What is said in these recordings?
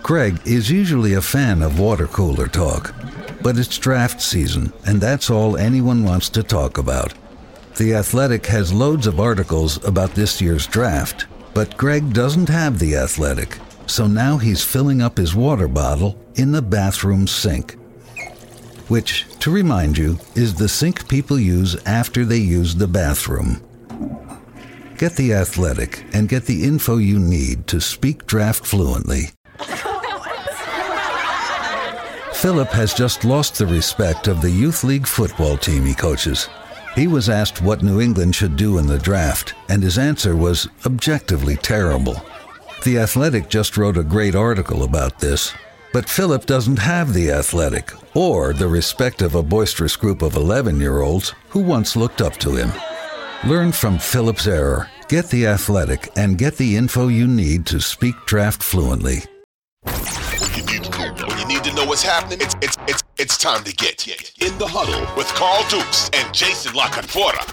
Greg is usually a fan of water cooler talk, but it's draft season, and that's all anyone wants to talk about. The Athletic has loads of articles about this year's draft, but Greg doesn't have The Athletic, so now he's filling up his water bottle in the bathroom sink. Which, to remind you, is the sink people use after they use the bathroom. Get The Athletic and get the info you need to speak draft fluently. Philip has just lost the respect of the youth league football team he coaches. He was asked what New England should do in the draft, and his answer was objectively terrible. The Athletic just wrote a great article about this, but Philip doesn't have The Athletic or the respect of a boisterous group of 11-year-olds who once looked up to him. Learn from Philip's error, get The Athletic, and get the info you need to speak draft fluently. When you need to know what's happening, it's time to get in the huddle with Carl Dukes and Jason La Canfora.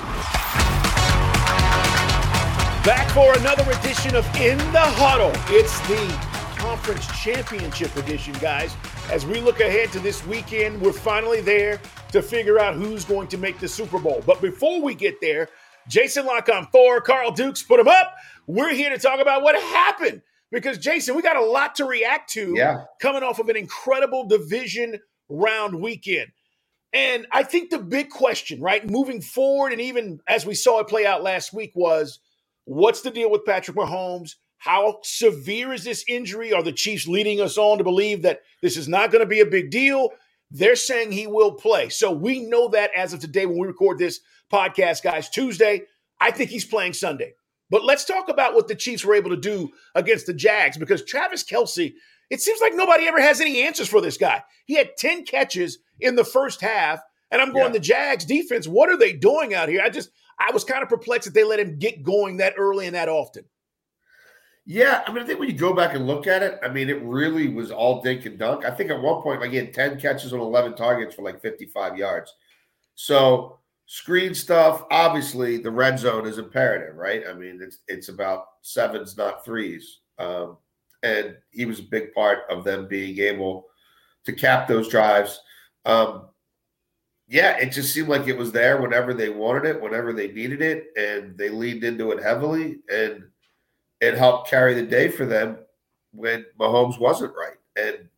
Back for another edition of In the Huddle. It's the Conference Championship edition, guys. As we look ahead to this weekend, we're finally there to figure out who's going to make the Super Bowl. But before we get there, Jason La Canfora, Carl Dukes, put them up. We're here to talk about what happened. Because, Jason, we got a lot to react to coming off of an incredible division round weekend. And I think the big question, right, moving forward, and even as we saw it play out last week, was what's the deal with Patrick Mahomes? How severe is this injury? Are the Chiefs leading us on to believe that this is not going to be a big deal? They're saying he will play. So we know that as of today when we record this podcast, guys, Tuesday. I think he's playing Sunday. But let's talk about what the Chiefs were able to do against the Jags, because Travis Kelce, it seems like nobody ever has any answers for this guy. He had 10 catches in the first half, and I'm going, the Jags defense, what are they doing out here? I was kind of perplexed that they let him get going that early and that often. Yeah, I mean, I think when you go back and look at it, I mean, it really was all dink and dunk. I think at one point, he had 10 catches on 11 targets for 55 yards. So screen stuff, obviously, the red zone is imperative, right? I mean, it's about sevens, not threes. And he was a big part of them being able to cap those drives. It just seemed like it was there whenever they wanted it, whenever they needed it, and they leaned into it heavily, and it helped carry the day for them when Mahomes wasn't right. And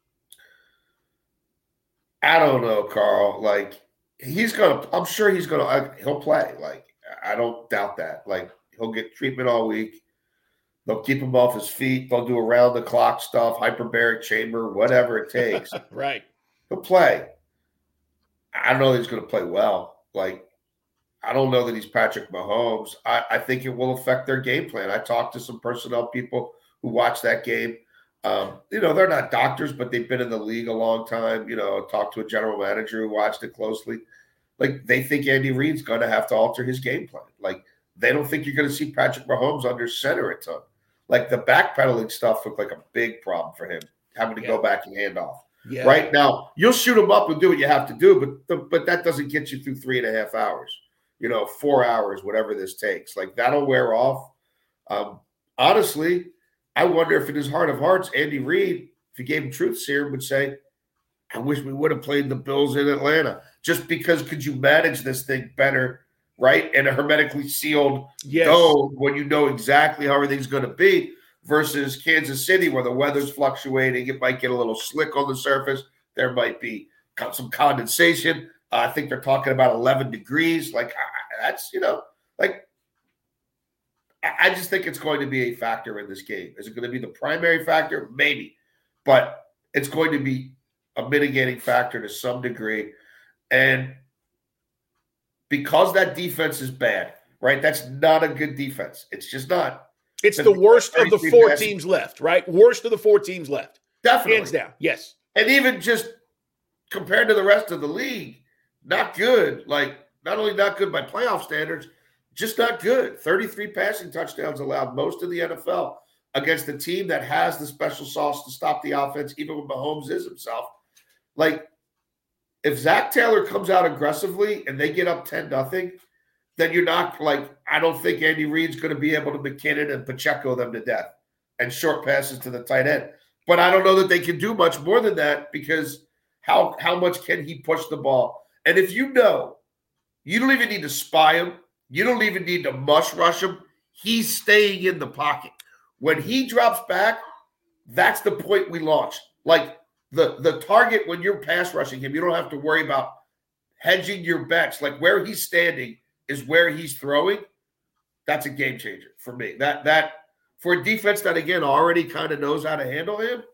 I don't know, Carl, I'm sure he'll play. I don't doubt that. He'll get treatment all week. They'll keep him off his feet. They'll do around the clock stuff, hyperbaric chamber, whatever it takes. Right. He'll play. I don't know that he's going to play well. I don't know that he's Patrick Mahomes. I think it will affect their game plan. I talked to some personnel people who watched that game. They're not doctors, but they've been in the league a long time. Talked to a general manager who watched it closely. They think Andy Reid's going to have to alter his game plan. They don't think you're going to see Patrick Mahomes under center a ton. The backpedaling stuff looked like a big problem for him, having to go back and hand off. Yeah. Right now, you'll shoot him up and do what you have to do, but that doesn't get you through 3.5 hours. 4 hours, whatever this takes. That'll wear off. Honestly, I wonder if in his heart of hearts, Andy Reid, if he gave him truth serum, would say, I wish we would have played the Bills in Atlanta. Just because could you manage this thing better, right? In a hermetically sealed dome when you know exactly how everything's going to be versus Kansas City where the weather's fluctuating. It might get a little slick on the surface. There might be some condensation. I think they're talking about 11 degrees. I just think it's going to be a factor in this game. Is it going to be the primary factor? Maybe. But it's going to be a mitigating factor to some degree. And because that defense is bad, right? That's not a good defense. It's just not. It's the worst of the four teams left, right? Worst of the four teams left. Definitely. Hands down, yes. And even just compared to the rest of the league, not good. Not only not good by playoff standards, just not good. 33 passing touchdowns allowed, most of the NFL, against a team that has the special sauce to stop the offense, even when Mahomes is himself. If Zach Taylor comes out aggressively and they get up 10-0, then you're not I don't think Andy Reid's going to be able to McKinnon and Pacheco them to death and short passes to the tight end. But I don't know that they can do much more than that, because how much can he push the ball? And if you don't even need to spy him. You don't even need to mush rush him. He's staying in the pocket. When he drops back, that's the point we launch. Like the target, when you're pass rushing him, you don't have to worry about hedging your bets. Like where he's standing is where he's throwing. That's a game changer for me. That for a defense that, again, already kind of knows how to handle him,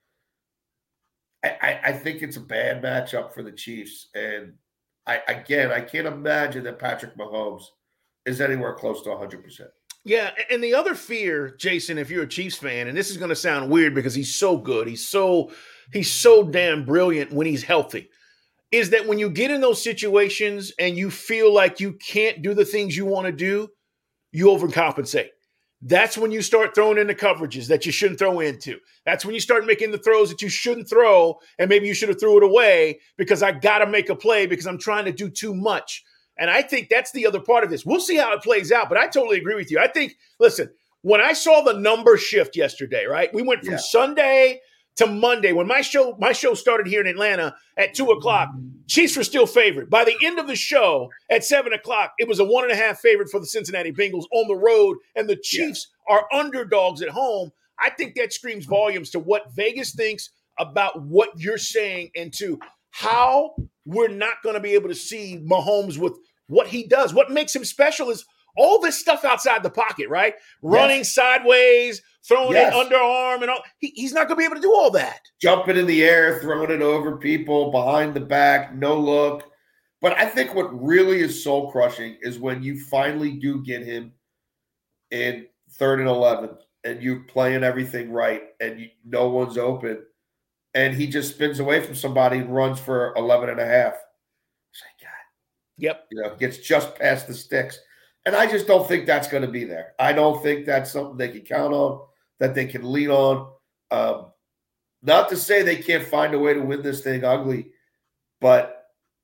I think it's a bad matchup for the Chiefs. And I can't imagine that Patrick Mahomes is anywhere close to 100%. Yeah, and the other fear, Jason, if you're a Chiefs fan, and this is going to sound weird because he's so good, he's so damn brilliant when he's healthy, is that when you get in those situations and you feel like you can't do the things you want to do, you overcompensate. That's when you start throwing into coverages that you shouldn't throw into. That's when you start making the throws that you shouldn't throw, and maybe you should have threw it away because I got to make a play because I'm trying to do too much. And I think that's the other part of this. We'll see how it plays out, but I totally agree with you. I think, listen, when I saw the number shift yesterday, right? We went from Sunday to Monday. When my show started here in Atlanta at 2:00, Chiefs were still favored. By the end of the show at 7:00, it was a 1.5 favorite for the Cincinnati Bengals on the road, and the Chiefs are underdogs at home. I think that screams volumes to what Vegas thinks about what you're saying and to how we're not going to be able to see Mahomes with what he does. What makes him special is all this stuff outside the pocket, right? Running sideways, throwing it underarm and all. He's not going to be able to do all that. Jumping in the air, throwing it over people, behind the back, no look. But I think what really is soul crushing is when you finally do get him in 3rd and 11 and you're playing everything right and no one's open and he just spins away from somebody and runs for 11.5. It's like, God. Yep. Gets just past the sticks. And I just don't think that's going to be there. I don't think that's something they can count on, that they can lean on. Not to say they can't find a way to win this thing ugly, but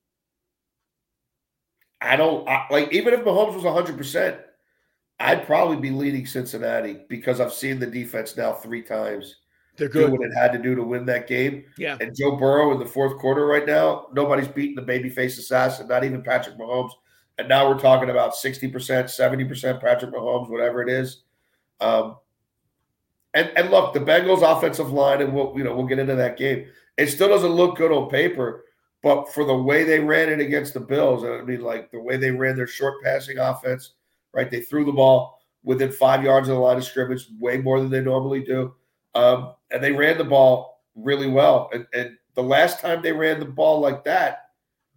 even if Mahomes was 100%, I'd probably be leaning Cincinnati because I've seen the defense now 3 times. They're good. Do what it had to do to win that game. Yeah. And Joe Burrow in the 4th quarter right now, nobody's beating the babyface assassin, not even Patrick Mahomes. And now we're talking about 60%, 70% Patrick Mahomes, whatever it is. And look, the Bengals offensive line, and we'll get into that game. It still doesn't look good on paper, but for the way they ran it against the Bills, I mean, like the way they ran their short passing offense, right? They threw the ball within 5 yards of the line of scrimmage, way more than they normally do. And they ran the ball really well. And the last time they ran the ball like that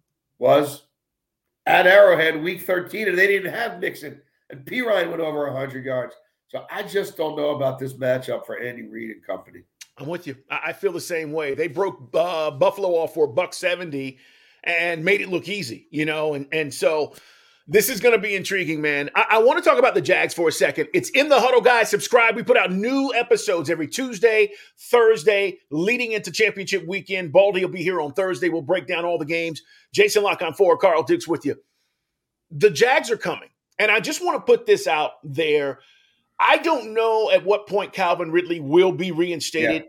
was at Arrowhead, week 13, and they didn't have Mixon. And Pirine went over 100 yards. So I just don't know about this matchup for Andy Reid and company. I'm with you. I feel the same way. They broke Buffalo off for $170 and made it look easy, and so this is going to be intriguing, man. I want to talk about the Jags for a second. It's In the Huddle, guys. Subscribe. We put out new episodes every Tuesday, Thursday, leading into championship weekend. Baldy will be here on Thursday. We'll break down all the games. Jason Lock on 4, Carl Dukes with you. The Jags are coming, and I just want to put this out there. I don't know at what point Calvin Ridley will be reinstated,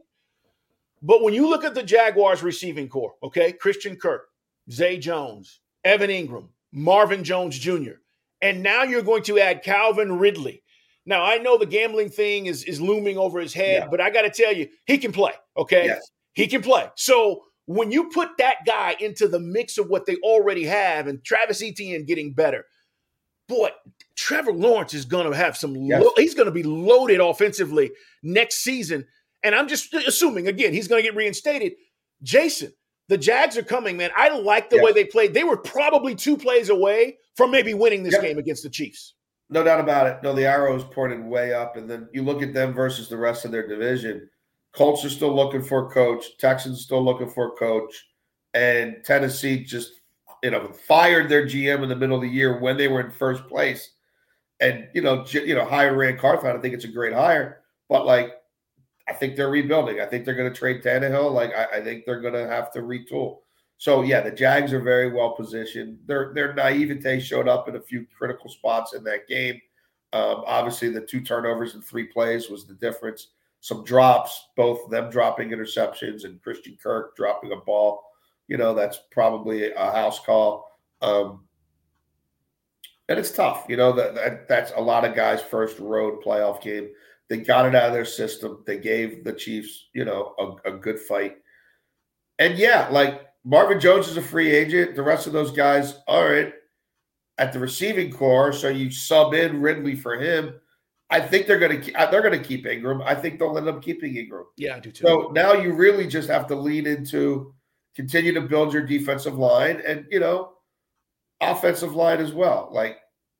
but when you look at the Jaguars receiving core, okay, Christian Kirk, Zay Jones, Evan Ingram, Marvin Jones Jr., and now you're going to add Calvin Ridley. Now, I know the gambling thing is looming over his head, but I got to tell you, he can play, okay? Yes. He can play. So when you put that guy into the mix of what they already have and Travis Etienne getting better, boy, Trevor Lawrence is going to have he's going to be loaded offensively next season. And I'm just assuming, again, he's going to get reinstated. Jason, the Jags are coming, man. I like the way they played. They were probably 2 plays away from maybe winning this game against the Chiefs. No doubt about it. No, the arrow is pointed way up. And then you look at them versus the rest of their division. Colts are still looking for a coach. Texans still looking for a coach. And Tennessee just fired their GM in the middle of the year when they were in first place. And, hired Rand Carthon. I think it's a great hire. But, I think they're rebuilding. I think they're going to trade Tannehill. I think they're going to have to retool. So, the Jags are very well positioned. Their naivete showed up in a few critical spots in that game. Obviously, the 2 turnovers in 3 plays was the difference. some drops, both them dropping interceptions and Christian Kirk dropping a ball. That's probably a house call. And it's tough. That's a lot of guys' first road playoff game. They got it out of their system. They gave the Chiefs, a good fight. And yeah, like Marvin Jones is a free agent. The rest of those guys aren't at the receiving core. So you sub in Ridley for him. I think they're going to keep Ingram. I think they'll end up keeping Ingram. Yeah, I do too. So now you really just have to lean into continue to build your defensive line and, offensive line as well. Like,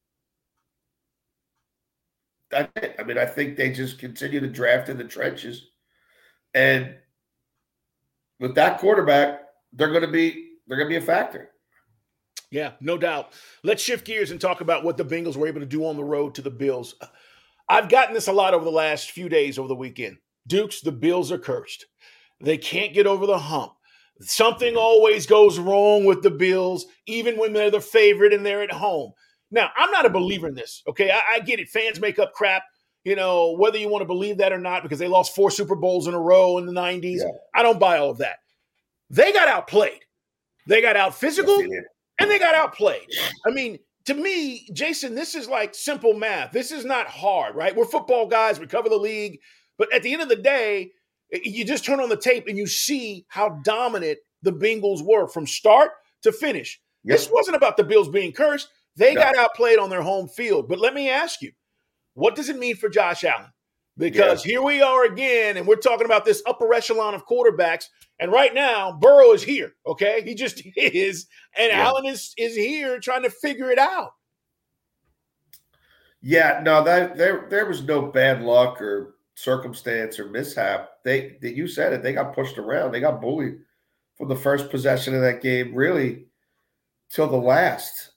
that's it. I mean, I think they just continue to draft in the trenches. And with that quarterback, they're going to be a factor. Yeah, no doubt. Let's shift gears and talk about what the Bengals were able to do on the road to the Bills. I've gotten this a lot over the last few days over the weekend. Dukes, the Bills are cursed. They can't get over the hump. Something always goes wrong with the Bills, even when they're the favorite and they're at home. Now, I'm not a believer in this, okay? I get it. Fans make up crap, whether you want to believe that or not, because they lost 4 Super Bowls in a row in the 90s. Yeah. I don't buy all of that. They got outplayed. They got out physical, and they got outplayed. I mean, to me, Jason, this is like simple math. This is not hard, right? We're football guys. We cover the league. But at the end of the day, you just turn on the tape and you see how dominant the Bengals were from start to finish. Yep. This wasn't about the Bills being cursed. They got outplayed on their home field. But let me ask you, what does it mean for Josh Allen? Because here we are again, and we're talking about this upper echelon of quarterbacks. And right now, Burrow is here, okay? He just is. And Allen is here trying to figure it out. Yeah, no, there was no bad luck or circumstance or mishap. You said it. They got pushed around. They got bullied from the first possession of that game, really, till the last.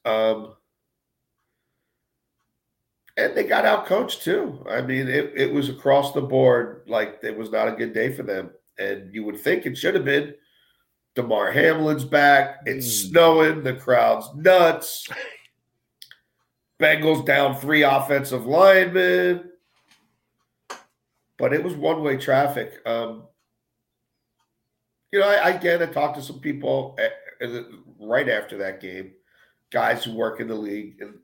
And they got outcoached too. I mean, it was across the board. Like, it was not a good day for them. And you would think it should have been. DeMar Hamlin's back. It's snowing. The crowd's nuts. Bengals down 3 offensive linemen. But it was one-way traffic. I talked to some people right after that game, guys who work in the league. And,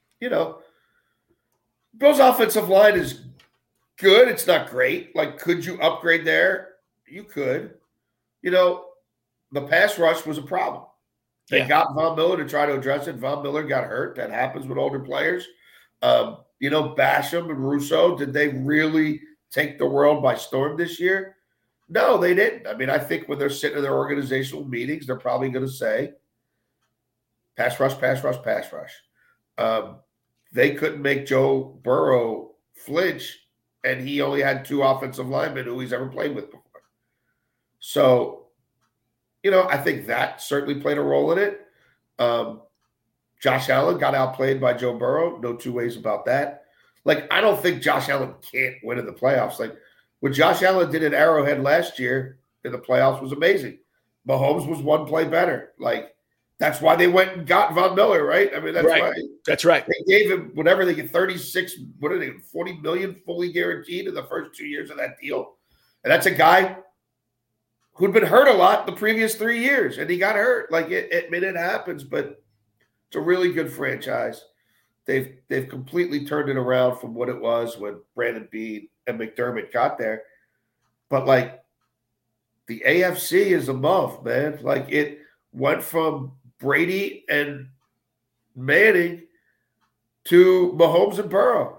Bill's offensive line is good. It's not great. Like, could you upgrade there? You could. The pass rush was a problem. They got Von Miller to try to address it. Von Miller got hurt. That happens with older players. Basham and Russo, did they really take the world by storm this year? No, they didn't. I mean, I think when they're sitting in their organizational meetings, they're probably going to say, pass rush, pass rush, pass rush. They couldn't make Joe Burrow flinch, and he only had 2 offensive linemen who he's ever played with before. So, I think that certainly played a role in it. Josh Allen got outplayed by Joe Burrow. No 2 ways about that. Like, I don't think Josh Allen can't win in the playoffs. Like, what Josh Allen did at Arrowhead last year in the playoffs was amazing. Mahomes was 1 play better. Like, that's why they went and got Von Miller, right? I mean, that's right. Why. That's right. They gave him whatever they get, 36, what are they, $40 million fully guaranteed in the first 2 years of that deal. And that's a guy who'd been hurt a lot the previous 3 years, and he got hurt. Like, it happens, but it's a really good franchise. They've completely turned it around from what it was when Brandon Beane and McDermott got there. But, like, the AFC is above, man. Like, it went from Brady and Manning to Mahomes and Burrow.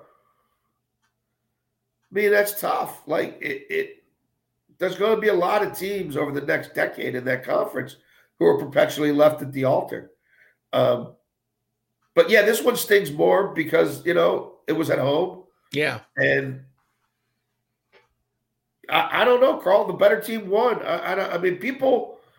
I mean, that's tough. Like, there's going to be a lot of teams over the next decade in that conference who are perpetually left at the altar. But, yeah, this one stings more because, it was at home. Yeah. And I don't know, Carl, the better team won. I mean, people –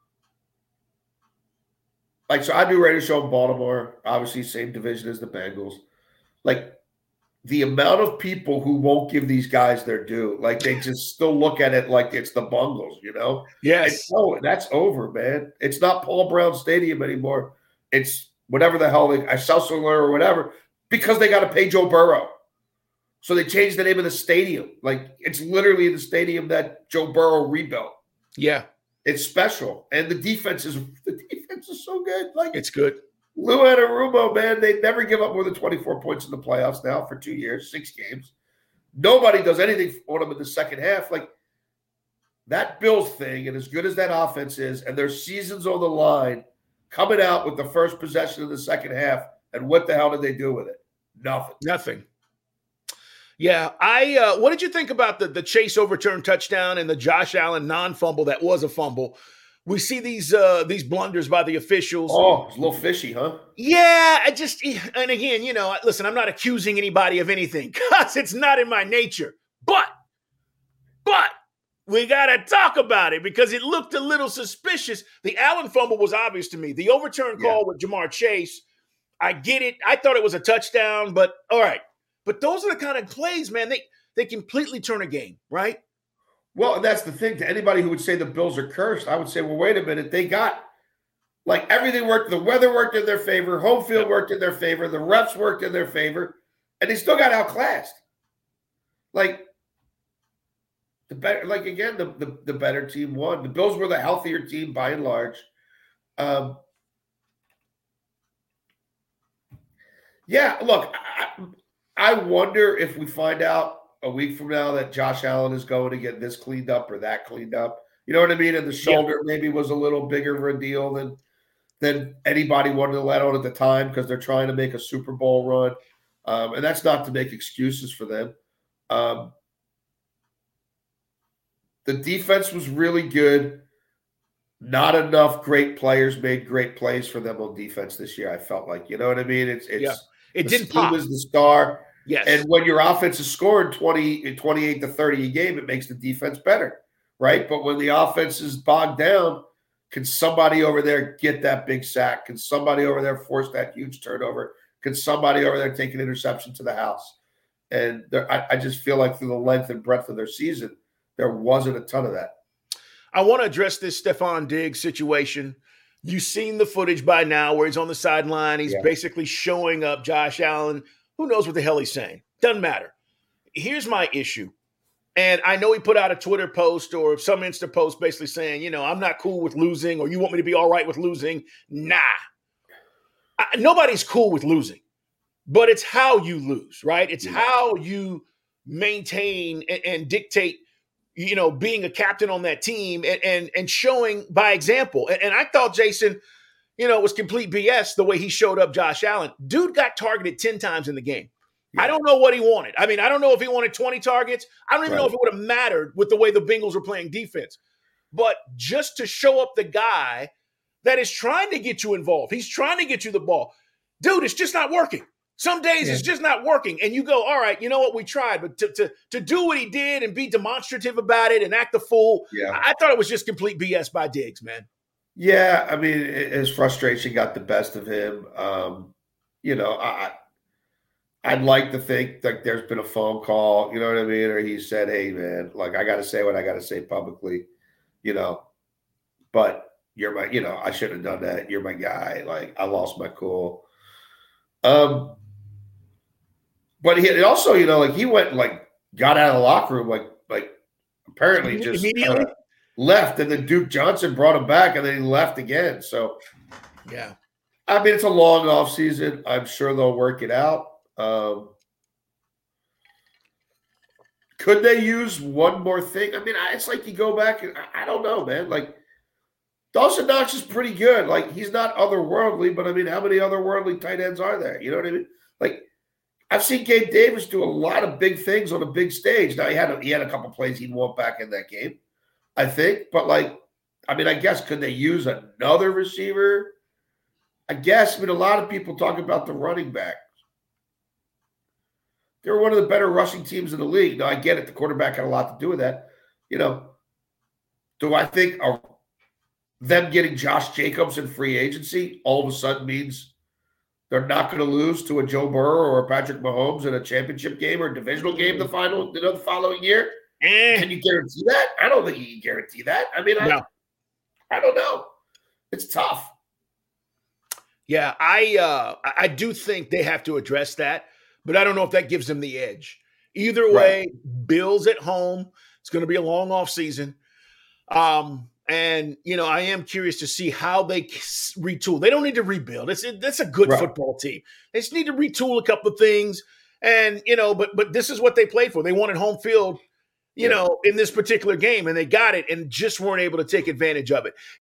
like, so I do radio show in Baltimore, obviously same division as the Bengals. Like, the amount of people who won't give these guys their due, like, they just still look at it like it's the Bungles, Yes. No, that's over, man. It's not Paul Brown Stadium anymore. It's whatever the hell, Cellular or whatever, because they got to pay Joe Burrow. So they changed the name of the stadium. Like, it's literally the stadium that Joe Burrow rebuilt. Yeah. It's special. And the defense is so good. Like, it's good. Lou Anarumo, man, they never give up more than 24 points in the playoffs now for 2 years, 6 games. Nobody does anything for them in the second half. Like, that Bills thing, and as good as that offense is, and their season's on the line, coming out with the first possession of the second half, and what the hell did they do with it? Nothing. Yeah, what did you think about the Chase overturned touchdown and the Josh Allen non-fumble that was a fumble? We see these blunders by the officials. Oh, it's a little fishy, huh? Yeah, and again, listen, I'm not accusing anybody of anything because it's not in my nature. But we got to talk about it because it looked a little suspicious. The Allen fumble was obvious to me. The overturn call with Jamar Chase, I get it. I thought it was a touchdown, but all right. But those are the kind of plays, man, they completely turn a game, right? Well, and that's the thing. To anybody who would say the Bills are cursed, I would say, well, wait a minute. They got, like, everything worked. The weather worked in their favor. Home field worked in their favor. The refs worked in their favor. And they still got outclassed. Like, the better team won. The Bills were the healthier team by and large. Yeah, look, I wonder if we find out a week from now that Josh Allen is going to get this cleaned up or that cleaned up. You know what I mean? And the shoulder maybe was a little bigger of a deal than anybody wanted to let on at the time because they're trying to make a Super Bowl run. And that's not to make excuses for them. The defense was really good. Not enough great players made great plays for them on defense this year, I felt like. You know what I mean? It didn't pop. Was the star. Yes. And when your offense is scoring 28 to 30 a game, it makes the defense better, right? But when the offense is bogged down, can somebody over there get that big sack? Can somebody over there force that huge turnover? Can somebody over there take an interception to the house? And I just feel like through the length and breadth of their season, there wasn't a ton of that. I want to address this Stephon Diggs situation. You've seen the footage by now where he's on the sideline. He's basically showing up Josh Allen. Who knows what the hell he's saying? Doesn't matter. Here's my issue. And I know he put out a Twitter post or some Insta post basically saying, I'm not cool with losing or you want me to be all right with losing. Nah. Nobody's cool with losing. But it's how you lose, right? It's how you maintain and dictate, being a captain on that team and showing by example. And I thought Jason – it was complete BS the way he showed up Josh Allen. Dude got targeted 10 times in the game. Yeah. I don't know what he wanted. I mean, I don't know if he wanted 20 targets. I don't even know if it would have mattered with the way the Bengals were playing defense. But just to show up the guy that is trying to get you involved, he's trying to get you the ball. Dude, it's just not working. Some days it's just not working. And you go, all right, you know what, we tried. But to do what he did and be demonstrative about it and act the fool, I thought it was just complete BS by Diggs, man. Yeah, I mean, his frustration got the best of him. I'd like to think like there's been a phone call, you know what I mean? Or he said, hey, man, like I got to say what I got to say publicly, but you're my, I should have done that. You're my guy. Like I lost my cool. But he also, like he went like got out of the locker room, like apparently just immediately left, and then Duke Johnson brought him back, and then he left again. So, yeah, I mean, it's a long off season. I'm sure they'll work it out. Could they use one more thing? I mean, it's like you go back and I don't know, man. Like Dawson Knox is pretty good. Like he's not otherworldly, but I mean, how many otherworldly tight ends are there? You know what I mean? Like I've seen Gabe Davis do a lot of big things on a big stage. Now he had a couple plays he'd want back in that game, I think. But like, I mean, I guess could they use another receiver? I guess. I mean, a lot of people talk about the running back. They were one of the better rushing teams in the league. Now, I get it. The quarterback had a lot to do with that. Do I think them getting Josh Jacobs in free agency all of a sudden means they're not going to lose to a Joe Burrow or a Patrick Mahomes in a championship game or a divisional game the following year? Can you guarantee that? I don't think you can guarantee that. I mean, I don't know. It's tough. Yeah, I do think they have to address that. But I don't know if that gives them the edge. Either way, Bills at home. It's going to be a long off season. And, I am curious to see how they retool. They don't need to rebuild. That's a good football team. They just need to retool a couple of things. And, but this is what they played for. They wanted home field, in this particular game, and they got it and just weren't able to take advantage of it.